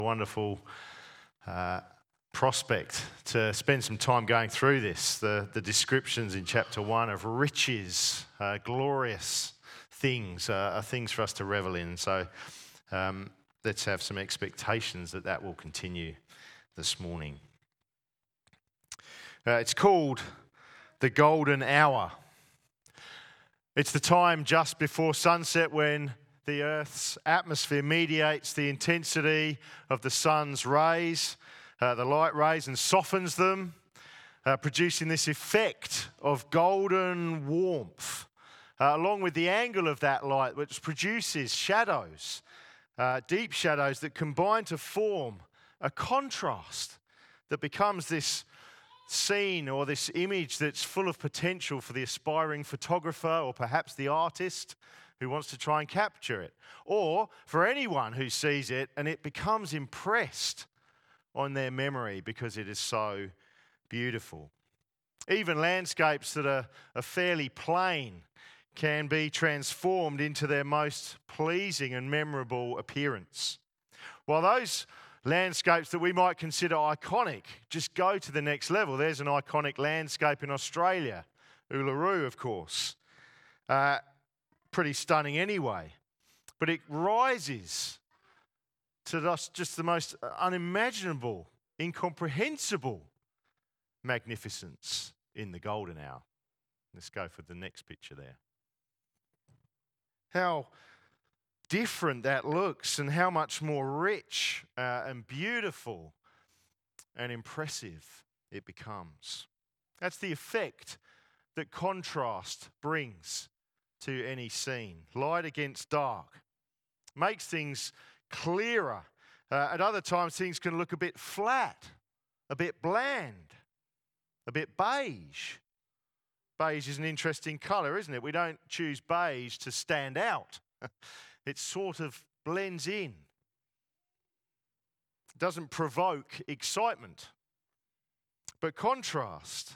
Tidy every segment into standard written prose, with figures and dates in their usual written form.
Wonderful prospect to spend some time going through this. The descriptions in chapter 1 of riches, glorious things are things for us to revel in. So let's have some expectations that will continue this morning. It's called the golden hour. It's the time just before sunset when the Earth's atmosphere mediates the intensity of the sun's rays, the light rays, and softens them, producing this effect of golden warmth, along with the angle of that light, which produces shadows, deep shadows that combine to form a contrast that becomes this scene or this image that's full of potential for the aspiring photographer or perhaps the artist who wants to try and capture it, or for anyone who sees it and it becomes impressed on their memory because it is so beautiful. Even landscapes that are fairly plain can be transformed into their most pleasing and memorable appearance. While those landscapes that we might consider iconic just go to the next level. There's an iconic landscape in Australia, Uluru, of course. Pretty stunning anyway, but it rises to just the most unimaginable, incomprehensible magnificence in the golden hour. Let's go for the next picture there. How different that looks and how much more rich and beautiful and impressive it becomes. That's the effect that contrast brings to any scene. Light against dark makes things clearer. At other times, things can look a bit flat, a bit bland, a bit beige. Beige is an interesting colour, isn't it? We don't choose beige to stand out. It sort of blends in. It doesn't provoke excitement. But contrast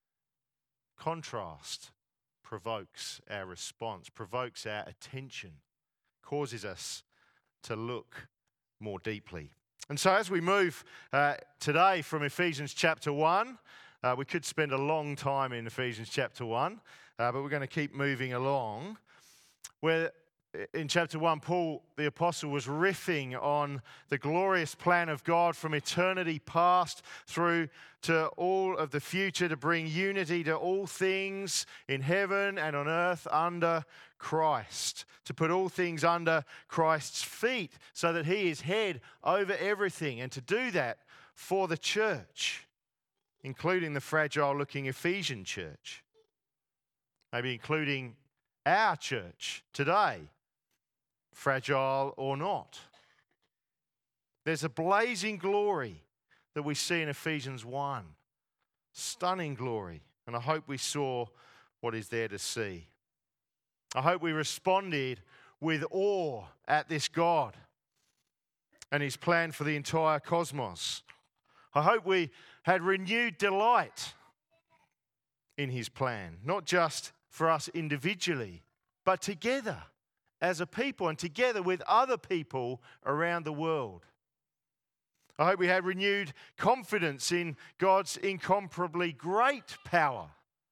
provokes our response, provokes our attention, causes us to look more deeply. And so as we move today from Ephesians chapter 1, we could spend a long time in Ephesians chapter 1, but we're going to keep moving along, where in chapter 1, Paul, the apostle, was riffing on the glorious plan of God from eternity past through to all of the future to bring unity to all things in heaven and on earth under Christ, to put all things under Christ's feet so that he is head over everything, and to do that for the church, including the fragile-looking Ephesian church, maybe including our church today, fragile or not. There's a blazing glory that we see in Ephesians 1. Stunning glory. And I hope we saw what is there to see. I hope we responded with awe at this God and his plan for the entire cosmos. I hope we had renewed delight in his plan, not just for us individually, but together as a people and together with other people around the world. I hope we had renewed confidence in God's incomparably great power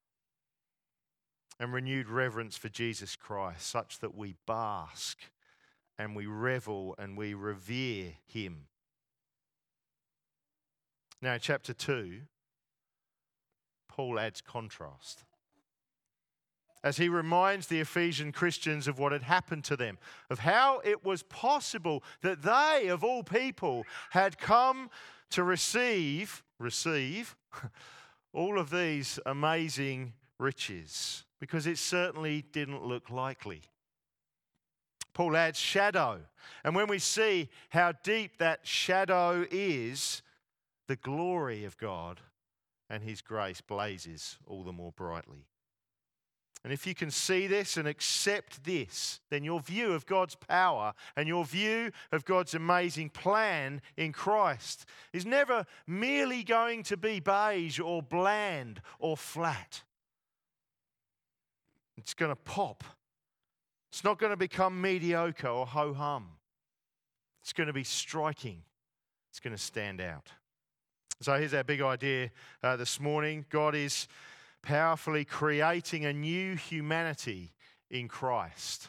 and renewed reverence for Jesus Christ, such that we bask and we revel and we revere him. Now, in chapter 2, Paul adds contrast, as he reminds the Ephesian Christians of what had happened to them, of how it was possible that they, of all people, had come to receive all of these amazing riches, because it certainly didn't look likely. Paul adds shadow, and when we see how deep that shadow is, the glory of God and his grace blazes all the more brightly. And if you can see this and accept this, then your view of God's power and your view of God's amazing plan in Christ is never merely going to be beige or bland or flat. It's going to pop. It's not going to become mediocre or ho-hum. It's going to be striking It's going to stand out. So here's our big idea this morning. God is powerfully creating a new humanity in Christ,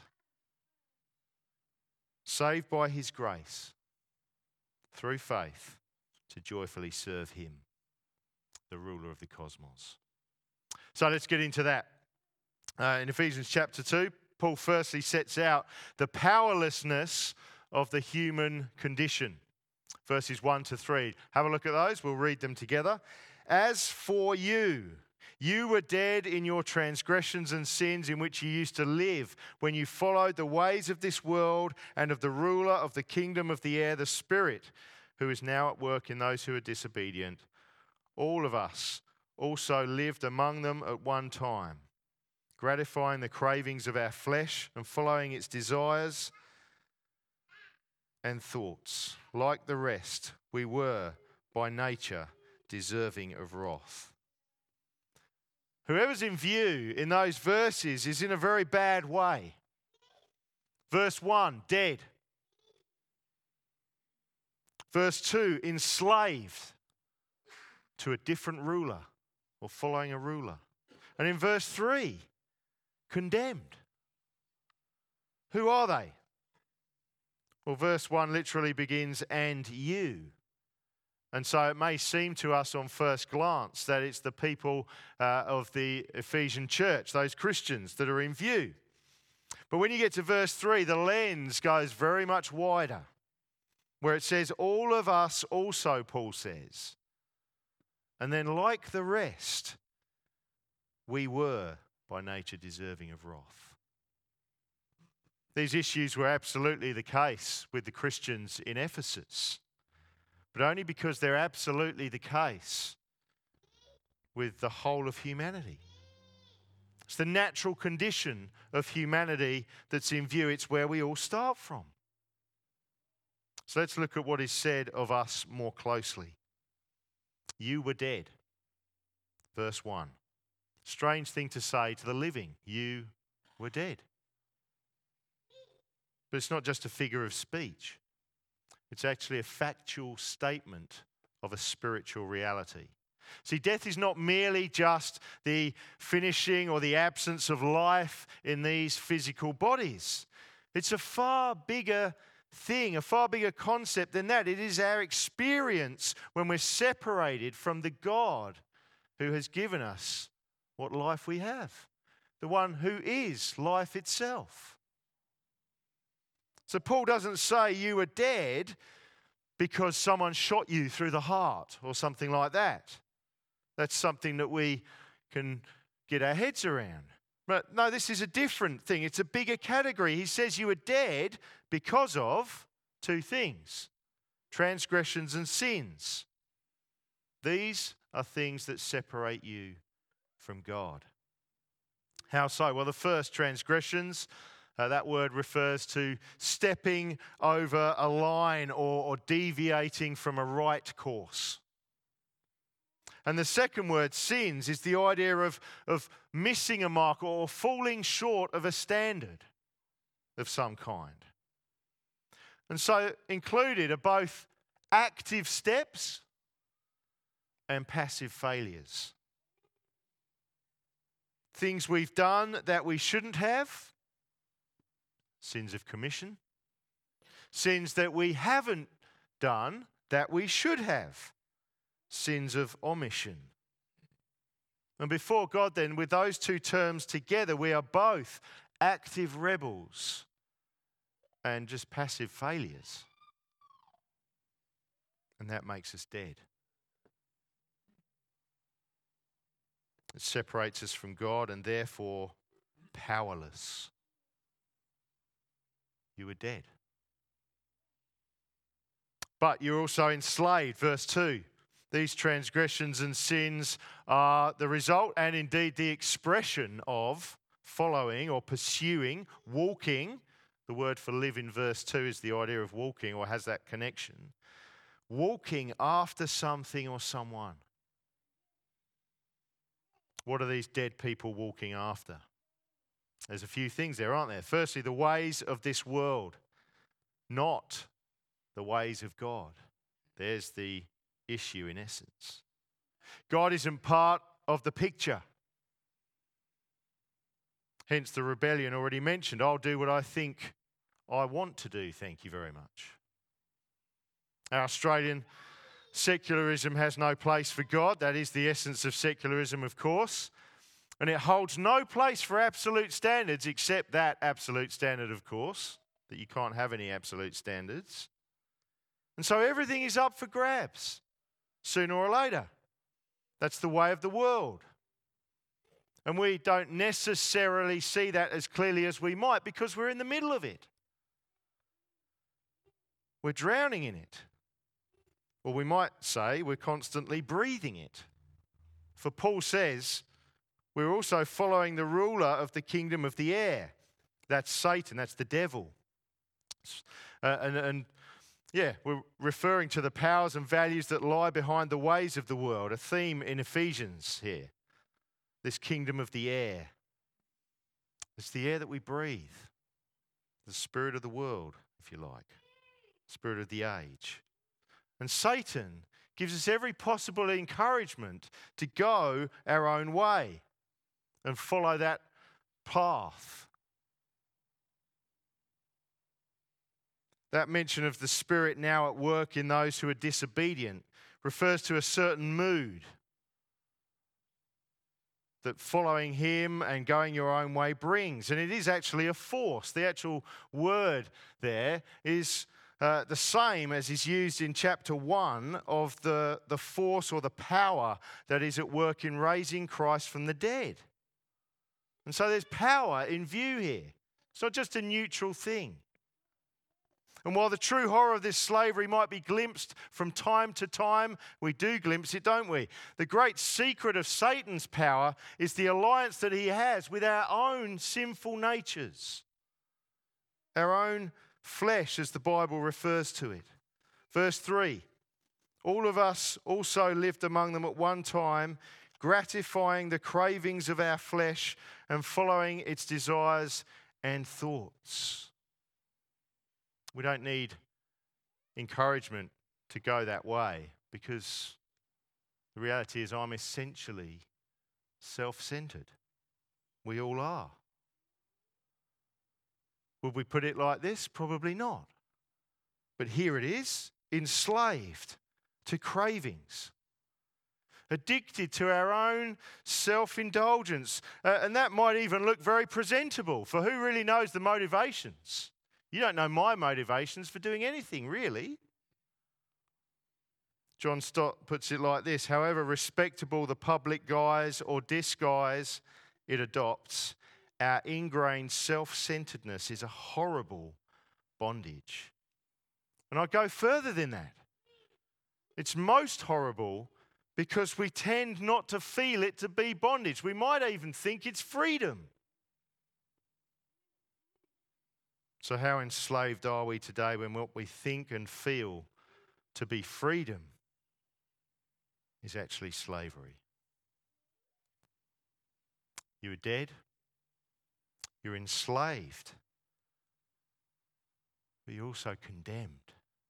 saved by his grace through faith to joyfully serve him, the ruler of the cosmos. So let's get into that. In Ephesians chapter 2, Paul firstly sets out the powerlessness of the human condition. Verses 1 to 3. Have a look at those. We'll read them together. As for you, you were dead in your transgressions and sins in which you used to live when you followed the ways of this world and of the ruler of the kingdom of the air, the Spirit, who is now at work in those who are disobedient. All of us also lived among them at one time, gratifying the cravings of our flesh and following its desires and thoughts. Like the rest, we were by nature deserving of wrath. Whoever's in view in those verses is in a very bad way. Verse 1, dead. Verse 2, enslaved to a different ruler or following a ruler. And in verse 3, condemned. Who are they? Well, verse 1 literally begins, and you. And so it may seem to us on first glance that it's the people of the Ephesian church, those Christians that are in view. But when you get to verse 3, the lens goes very much wider, where it says, all of us also, Paul says. And then like the rest, we were by nature deserving of wrath. These issues were absolutely the case with the Christians in Ephesus, but only because they're absolutely the case with the whole of humanity. It's the natural condition of humanity that's in view. It's where we all start from. So let's look at what is said of us more closely. You were dead. Verse 1. Strange thing to say to the living. You were dead. But it's not just a figure of speech. It's actually a factual statement of a spiritual reality. See, death is not merely just the finishing or the absence of life in these physical bodies. It's a far bigger thing, a far bigger concept than that. It is our experience when we're separated from the God who has given us what life we have, the one who is life itself. So Paul doesn't say you were dead because someone shot you through the heart or something like that. That's something that we can get our heads around. But no, this is a different thing. It's a bigger category. He says you were dead because of two things: transgressions and sins. These are things that separate you from God. How so? Well, the first, transgressions. That word refers to stepping over a line or deviating from a right course. And the second word, sins, is the idea of missing a mark or falling short of a standard of some kind. And so included are both active steps and passive failures. Things we've done that we shouldn't have. Sins of commission. Sins that we haven't done that we should have. Sins of omission. And before God then, with those two terms together, we are both active rebels and just passive failures. And that makes us dead. It separates us from God and therefore powerless. You were dead. But you're also enslaved, verse 2. These transgressions and sins are the result and indeed the expression of following or pursuing, walking. The word for live in verse 2 is the idea of walking or has that connection. Walking after something or someone. What are these dead people walking after? There's a few things there, aren't there? Firstly, the ways of this world, not the ways of God. There's the issue in essence. God isn't part of the picture. Hence the rebellion already mentioned. I'll do what I think I want to do, thank you very much. Our Australian secularism has no place for God. That is the essence of secularism, of course. And it holds no place for absolute standards except that absolute standard, of course, that you can't have any absolute standards. And so everything is up for grabs, sooner or later. That's the way of the world. And we don't necessarily see that as clearly as we might because we're in the middle of it. We're drowning in it. Or we might say we're constantly breathing it. For Paul says we're also following the ruler of the kingdom of the air. That's Satan, that's the devil. We're referring to the powers and values that lie behind the ways of the world, a theme in Ephesians here. This kingdom of the air. It's the air that we breathe. The spirit of the world, if you like. Spirit of the age. And Satan gives us every possible encouragement to go our own way and follow that path. That mention of the Spirit now at work in those who are disobedient refers to a certain mood that following him and going your own way brings. And it is actually a force. The actual word there is the same as is used in chapter 1 of the force or the power that is at work in raising Christ from the dead. And so there's power in view here. It's not just a neutral thing. And while the true horror of this slavery might be glimpsed from time to time, we do glimpse it, don't we? The great secret of Satan's power is the alliance that he has with our own sinful natures, our own flesh, as the Bible refers to it. Verse 3, all of us also lived among them at one time, gratifying the cravings of our flesh and following its desires and thoughts. We don't need encouragement to go that way because the reality is I'm essentially self-centered. We all are. Would we put it like this? Probably not. But here it is, enslaved to cravings, addicted to our own self-indulgence. And that might even look very presentable, for who really knows the motivations? You don't know my motivations for doing anything, really. John Stott puts it like this: however respectable the public guise or disguise it adopts, our ingrained self-centeredness is a horrible bondage. And I go further than that. It's most horrible because we tend not to feel it to be bondage. We might even think it's freedom. So how enslaved are we today when what we think and feel to be freedom is actually slavery? You're dead. You're enslaved. But you're also condemned.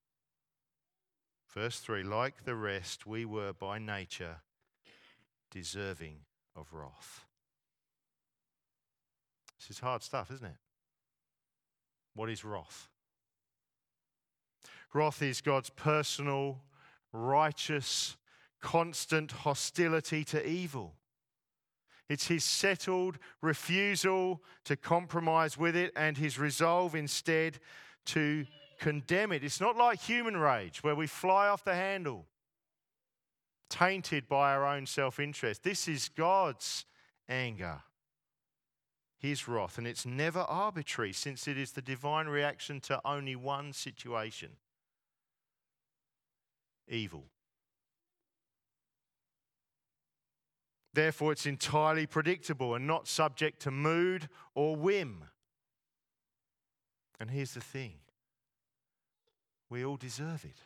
Verse 3, like the rest, we were by nature deserving of wrath. This is hard stuff, isn't it? What is wrath? Wrath is God's personal, righteous, constant hostility to evil. It's his settled refusal to compromise with it and his resolve instead to condemn it. It's not like human rage where we fly off the handle, tainted by our own self-interest. This is God's anger, his wrath, and it's never arbitrary since it is the divine reaction to only one situation: evil. Therefore, it's entirely predictable and not subject to mood or whim. And here's the thing: we all deserve it.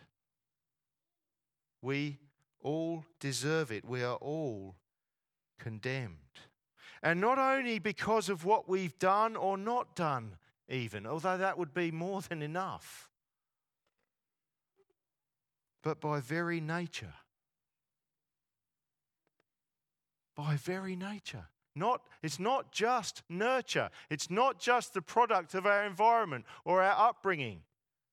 We all deserve it. We are all condemned. And not only because of what we've done or not done even, although that would be more than enough. but by very nature. By very nature. It's not just nurture. It's not just the product of our environment or our upbringing.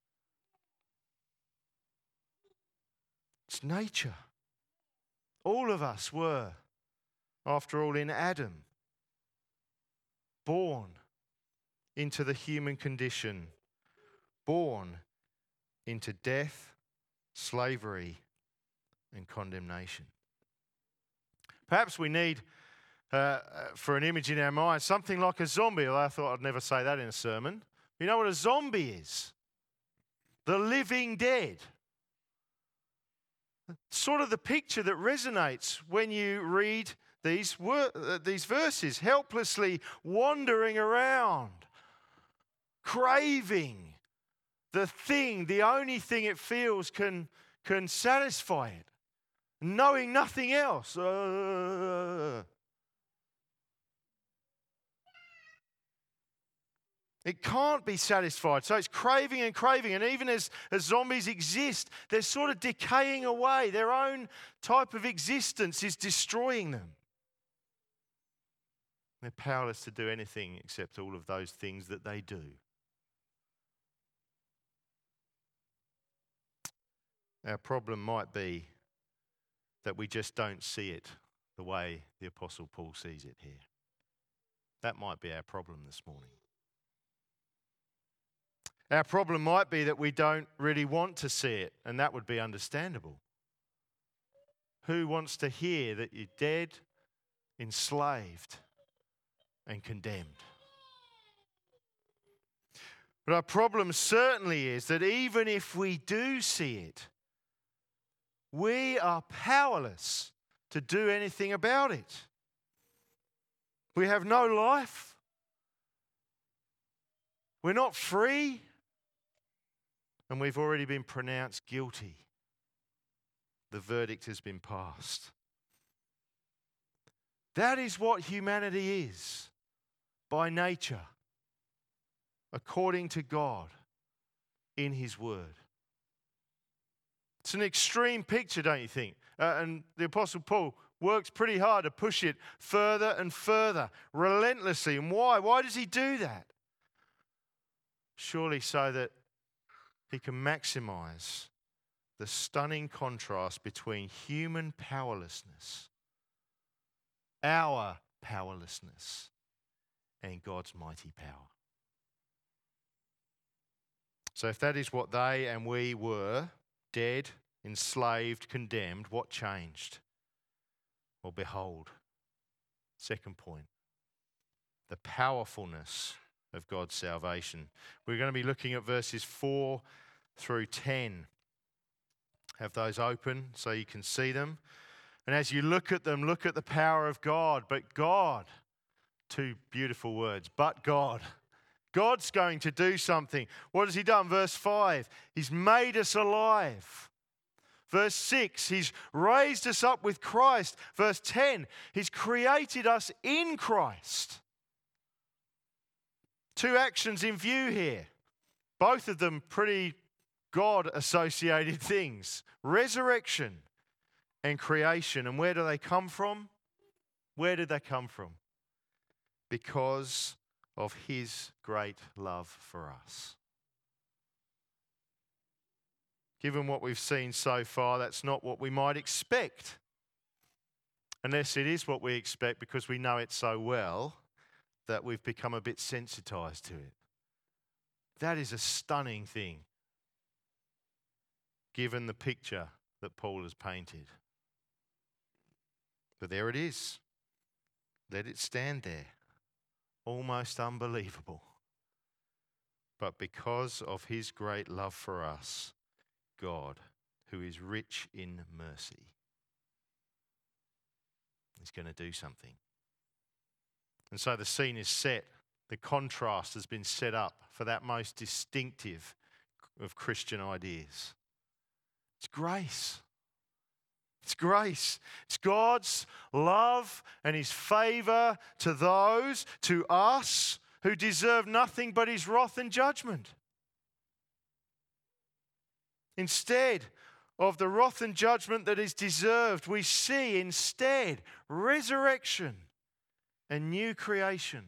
It's nature. All of us were, after all, in Adam, born into the human condition, born into death, slavery, and condemnation. Perhaps we need, for an image in our mind, something like a zombie. Although I thought I'd never say that in a sermon. You know what a zombie is? The living dead. Sort of the picture that resonates when you read these verses, helplessly wandering around, craving the only thing it feels can satisfy it, knowing nothing else. It can't be satisfied. So it's craving and craving. And even as zombies exist, they're sort of decaying away. Their own type of existence is destroying them. They're powerless to do anything except all of those things that they do. Our problem might be that we just don't see it the way the Apostle Paul sees it here. That might be our problem this morning. Our problem might be that we don't really want to see it, and that would be understandable. Who wants to hear that you're dead, enslaved, and condemned? But our problem certainly is that even if we do see it, we are powerless to do anything about it. We have no life. We're not free. And we've already been pronounced guilty. The verdict has been passed. That is what humanity is by nature, according to God in His Word. It's an extreme picture, don't you think? And the Apostle Paul works pretty hard to push it further and further, relentlessly. And why? Why does he do that? Surely so that he can maximize the stunning contrast between human powerlessness, our powerlessness, and God's mighty power. So if that is what they and we were, dead, enslaved, condemned, what changed? Well, behold, second point, the powerfulness of God's salvation. We're going to be looking at verses 4 through 10. Have those open so you can see them. And as you look at them, look at the power of God. But God, two beautiful words, but God. God's going to do something. What has He done? Verse 5, He's made us alive. Verse 6, He's raised us up with Christ. Verse 10, He's created us in Christ. Two actions in view here. Both of them pretty God-associated things. Resurrection and creation. And where do they come from? Where did they come from? Because of His great love for us. Given what we've seen so far, that's not what we might expect. Unless it is what we expect because we know it so well that we've become a bit sensitized to it. That is a stunning thing, given the picture that Paul has painted. But there it is. Let it stand there. Almost unbelievable. But because of His great love for us, God, who is rich in mercy, is going to do something. And so the scene is set. The contrast has been set up for that most distinctive of Christian ideas. It's grace. It's grace. It's God's love and His favor to those, to us, who deserve nothing but His wrath and judgment. Instead, of the wrath and judgment that is deserved. We see instead resurrection and new creation.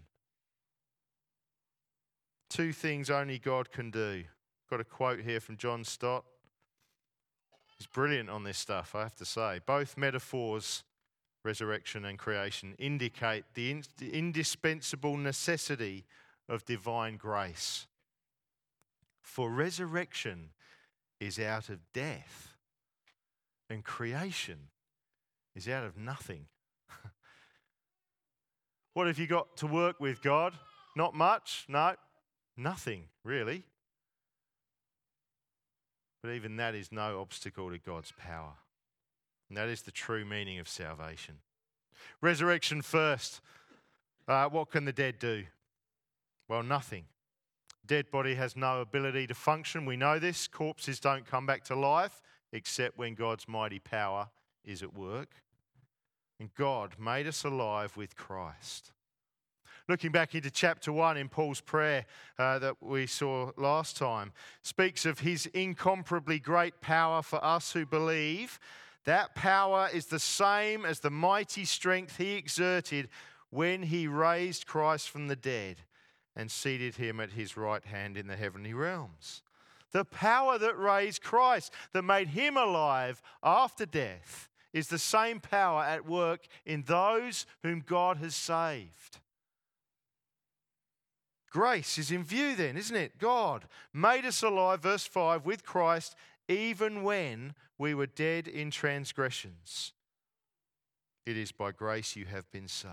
Two things only God can do. Got a quote here from John Stott. He's brilliant on this stuff, I have to say. Both metaphors, resurrection and creation, indicate the indispensable necessity of divine grace. For resurrection is out of death, and creation is out of nothing. What have you got to work with, God? Not much? No, nothing, really. But even that is no obstacle to God's power. And that is the true meaning of salvation. Resurrection first. What can the dead do? Well, nothing. Dead body has no ability to function. We know this. Corpses don't come back to life except when God's mighty power is at work. And God made us alive with Christ. Looking back into chapter 1 in Paul's prayer that we saw last time, speaks of his incomparably great power for us who believe. That power is the same as the mighty strength he exerted when he raised Christ from the dead and seated him at his right hand in the heavenly realms. The power that raised Christ, that made him alive after death, is the same power at work in those whom God has saved. Grace is in view then, isn't it? God made us alive, verse 5, with Christ, even when we were dead in transgressions. It is by grace you have been saved.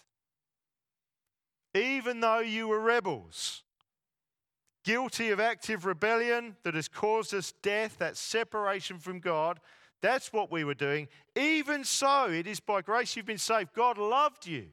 Even though you were rebels, guilty of active rebellion that has caused us death, that separation from God, that's what we were doing. Even so, it is by grace you've been saved. God loved you.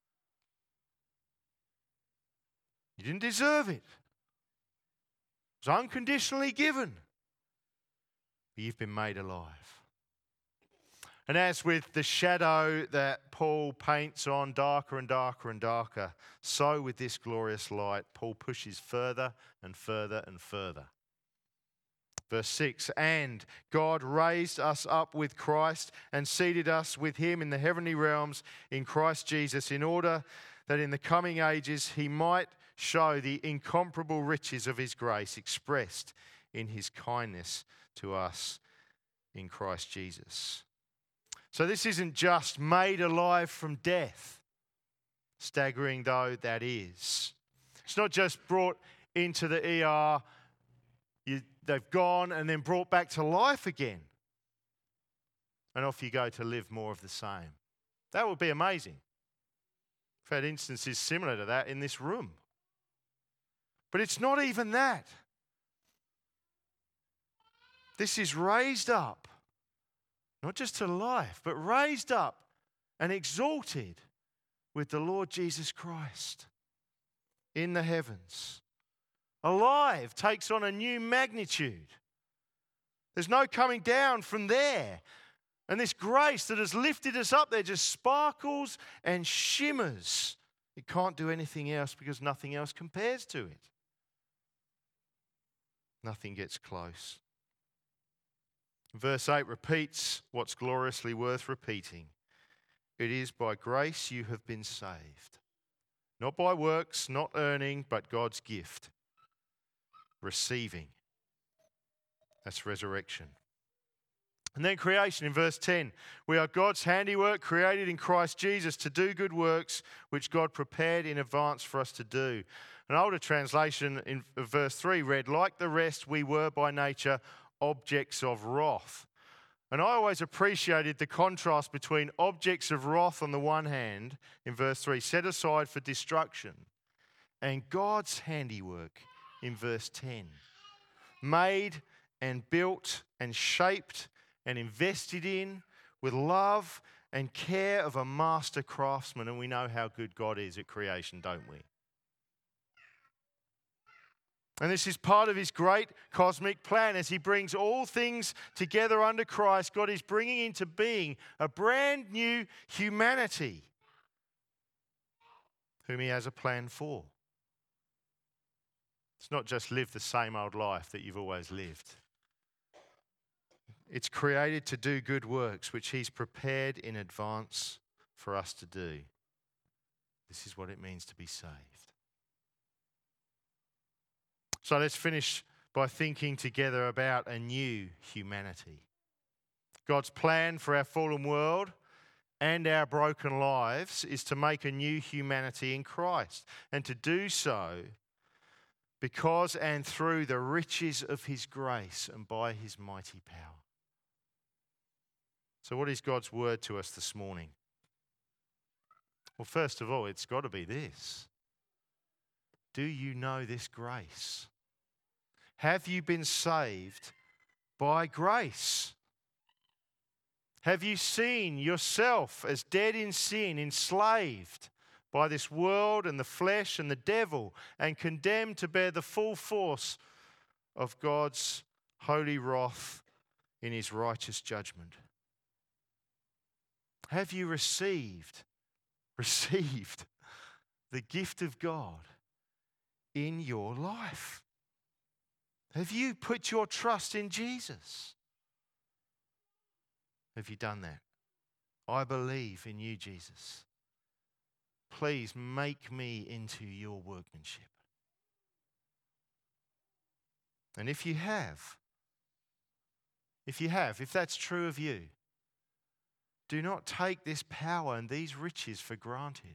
You didn't deserve it. It was unconditionally given. But you've been made alive. And as with the shadow that Paul paints on darker and darker and darker, so with this glorious light, Paul pushes further and further and further. Verse 6, and God raised us up with Christ and seated us with him in the heavenly realms in Christ Jesus, in order that in the coming ages he might show the incomparable riches of his grace expressed in his kindness to us in Christ Jesus. So this isn't just made alive from death, staggering though that is. It's not just brought into the ER, they've gone and then brought back to life again. And off you go to live more of the same. That would be amazing. I've had instances similar to that in this room. But it's not even that. This is raised up, not just to life, but raised up and exalted with the Lord Jesus Christ in the heavens. Alive takes on a new magnitude. There's no coming down from there. And this grace that has lifted us up there just sparkles and shimmers. It can't do anything else because nothing else compares to it. Nothing gets close. Verse 8 repeats what's gloriously worth repeating. It is by grace you have been saved. Not by works, not earning, but God's gift. Receiving. That's resurrection. And then creation in verse 10. We are God's handiwork, created in Christ Jesus to do good works, which God prepared in advance for us to do. An older translation in verse 3 read, like the rest, we were by nature objects of wrath. And I always appreciated the contrast between objects of wrath on the one hand, in verse 3, set aside for destruction, and God's handiwork in verse 10, made and built and shaped and invested in with love and care of a master craftsman. And we know how good God is at creation, don't we? And this is part of his great cosmic plan. As he brings all things together under Christ, God is bringing into being a brand new humanity whom he has a plan for. It's not just live the same old life that you've always lived. It's created to do good works, which He's prepared in advance for us to do. This is what it means to be saved. So let's finish by thinking together about a new humanity. God's plan for our fallen world and our broken lives is to make a new humanity in Christ, and to do so because and through the riches of His grace and by His mighty power. So what is God's word to us this morning? Well, first of all, it's got to be this. Do you know this grace? Have you been saved by grace? Have you seen yourself as dead in sin, enslaved by this world and the flesh and the devil, and condemned to bear the full force of God's holy wrath in His righteous judgment? Have you received the gift of God in your life? Have you put your trust in Jesus? Have you done that? I believe in you, Jesus. Please make me into your workmanship. And if that's true of you, do not take this power and these riches for granted.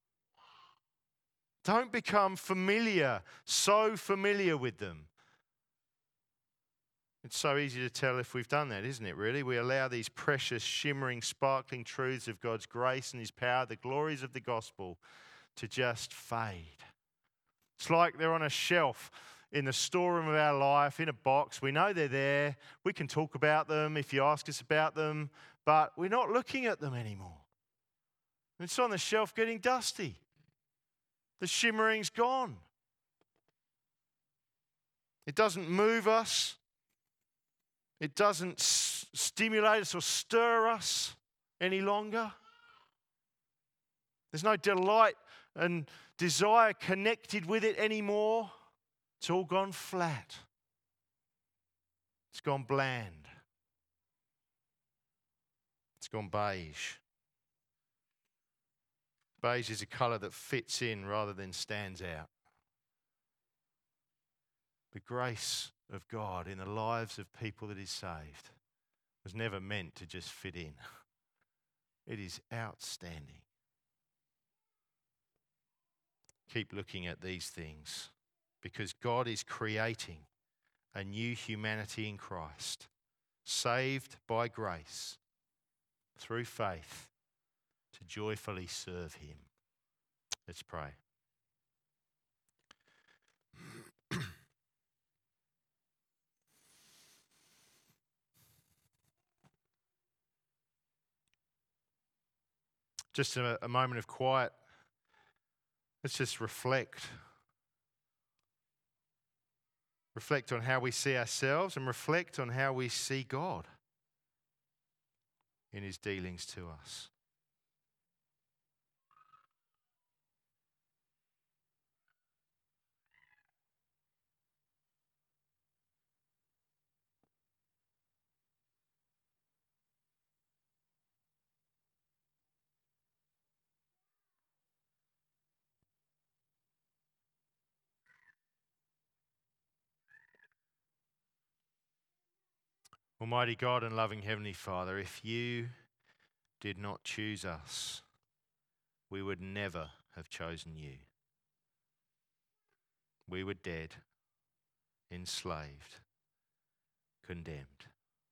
Don't become so familiar with them. It's so easy to tell if we've done that, isn't it, really? We allow these precious, shimmering, sparkling truths of God's grace and His power, the glories of the gospel, to just fade. It's like they're on a shelf in the storeroom of our life, in a box. We know they're there. We can talk about them if you ask us about them, but we're not looking at them anymore. It's on the shelf getting dusty. The shimmering's gone. It doesn't move us. It doesn't stimulate us or stir us any longer. There's no delight and desire connected with it anymore. It's all gone flat. It's gone bland. It's gone beige. Beige is a colour that fits in rather than stands out. The grace of God in the lives of people that is saved was never meant to just fit in. It is outstanding. Keep looking at these things, because God is creating a new humanity in Christ, saved by grace through faith to joyfully serve Him. Let's pray. Just a moment of quiet. Let's just reflect. Reflect on how we see ourselves and reflect on how we see God in His dealings to us. Almighty God and loving Heavenly Father, if you did not choose us, we would never have chosen you. We were dead, enslaved, condemned.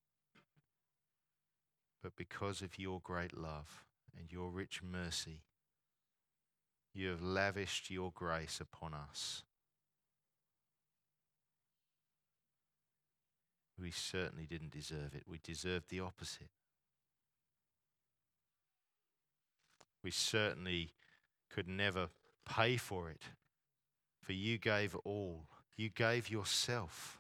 But because of your great love and your rich mercy, you have lavished your grace upon us. We certainly didn't deserve it. We deserved the opposite. We certainly could never pay for it, for you gave all. You gave yourself.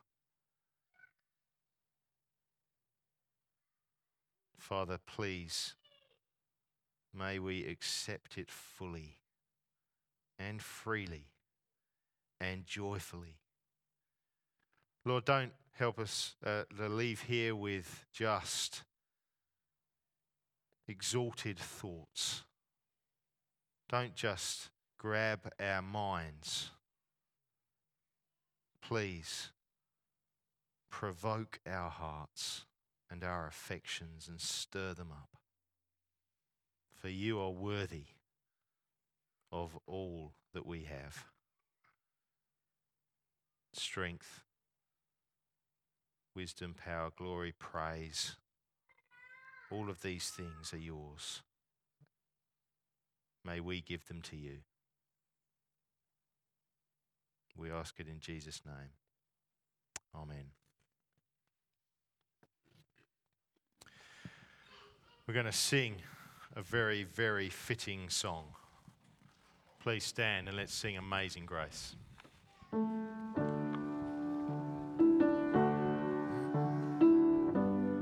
Father, please, may we accept it fully and freely and joyfully. Lord, don't help us to leave here with just exalted thoughts. Don't just grab our minds. Please provoke our hearts and our affections and stir them up. For you are worthy of all that we have. Strength, wisdom, power, glory, praise, all of these things are yours. May we give them to you. We ask it in Jesus' name. Amen. We're going to sing a very, very fitting song. Please stand and let's sing Amazing Grace.